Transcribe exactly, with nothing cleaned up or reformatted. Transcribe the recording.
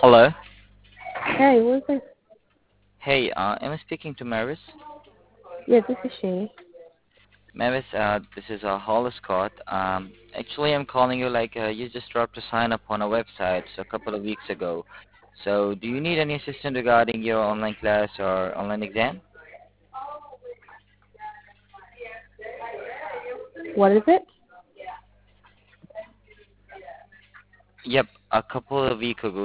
Hello. Hey, what's this? Hey, uh, am I speaking to Maris? Yeah, this is she. Maris, uh, this is uh, Hollis Scott. Um, actually, I'm calling you like uh, you just dropped a sign up on our website a couple of weeks ago. So, do you need any assistance regarding your online class or online exam? What is it? Yep, a couple of weeks ago